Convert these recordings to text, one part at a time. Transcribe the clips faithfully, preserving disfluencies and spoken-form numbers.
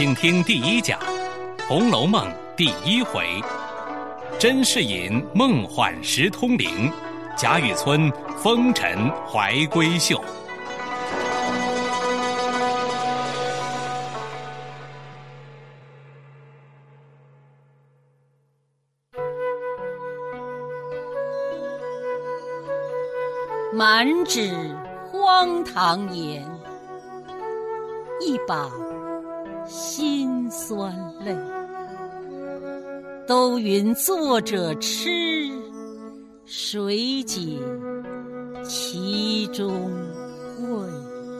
请听第一讲《红楼梦》第一回，甄士隐梦幻识通灵，贾雨村风尘怀闺秀。 满纸荒唐言，一把辛酸泪。都云作者痴，谁解其中味？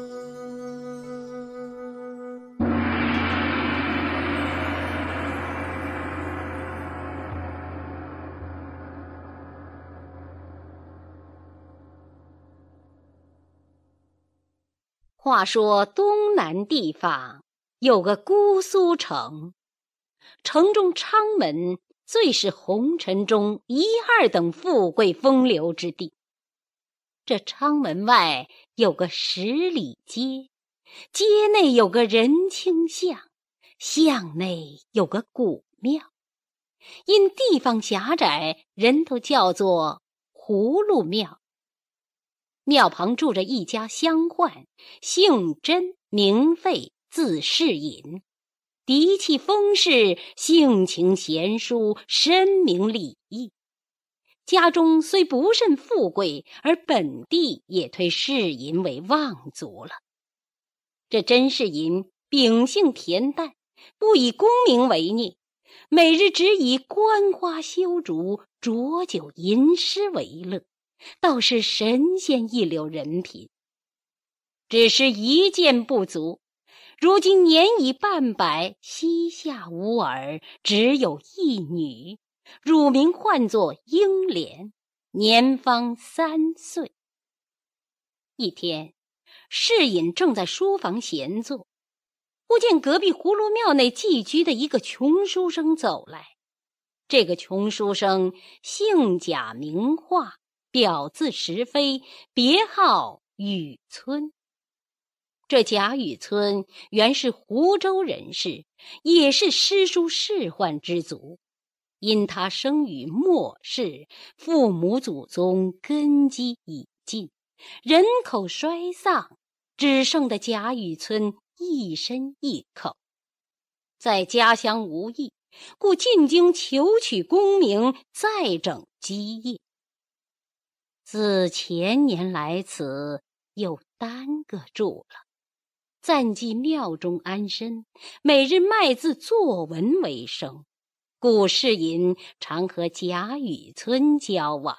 话说东南地方有个姑苏城，城中昌门最是红尘中一二等富贵风流之地。这昌门外有个十里街，街内有个人清巷，巷内有个古庙。因地方狭窄，人都叫做葫芦庙。庙旁住着一家乡宦，姓甄名费，字士隐，嫡气风氏，性情贤淑，深明礼义。家中虽不甚富贵，而本地也推士隐为望族了。这甄士隐秉性恬淡，不以功名为念，每日只以观花修竹、浊酒吟诗为乐，倒是神仙一流人品。只是一件不足，如今年已半百，膝下无儿，只有一女，乳名唤作英莲，年方三岁。一天，士隐正在书房闲坐，忽见隔壁葫芦庙内寄居的一个穷书生走来。这个穷书生姓贾名化，表字石飞，别号雨村。这贾雨村原是湖州人士，也是诗书仕宦之族。因他生于末世，父母祖宗根基已尽，人口衰丧，只剩的贾雨村一身一口。在家乡无益，故进京求取功名，再整基业。自前年来此，又耽搁住了，暂寄庙中安身，每日卖字作文为生，故士隐常和贾雨村交往。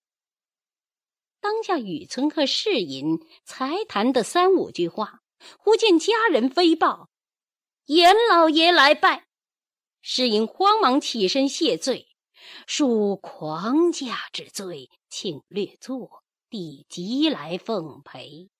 当下雨村和士隐才谈得三五句话，忽见家人飞报，严老爷来拜。士隐慌忙起身谢罪，恕狂驾之罪，请略坐，弟即来奉陪。